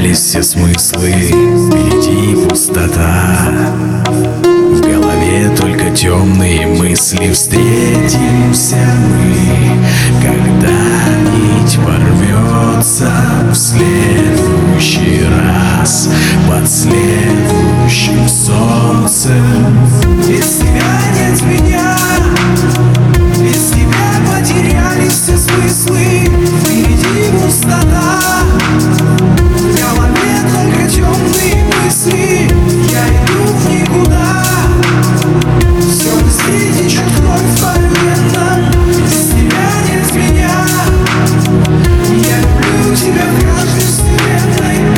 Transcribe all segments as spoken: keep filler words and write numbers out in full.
потерялись все смыслы, впереди пустота. В голове только темные мысли. Встретимся мы, когда нить порвется в следующий раз под следующим солнцем. Без тебя нет меня, без тебя потерялись все смыслы, впереди пустота. В голове только темные мысли, я иду в никуда. Все быстрее течет кровь по венам. Без тебя нет меня, я люблю тебя в каждой вселенной.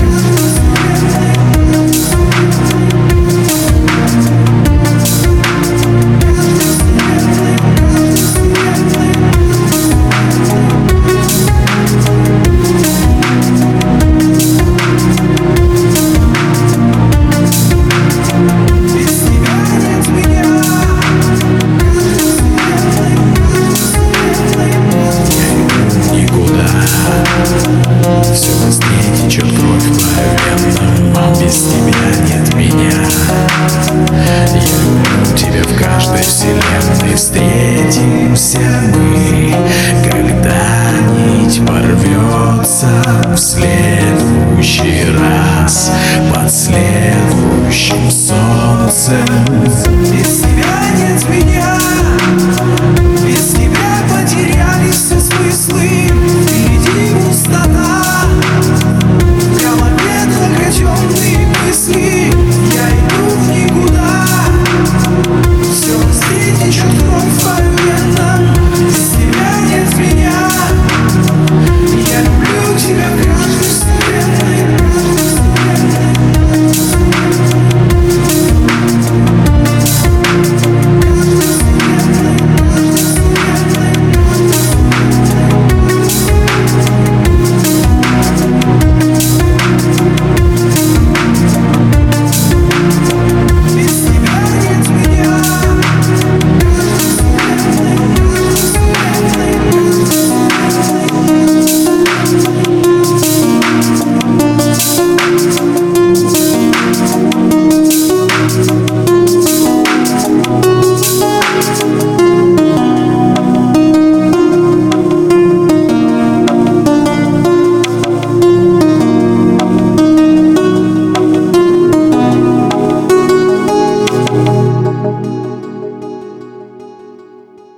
Все быстрее течет кровь по венам. Без тебя нет меня, я люблю тебя в каждой вселенной. Встретимся мы, когда нить порвется в следующий раз под следующим солнцем.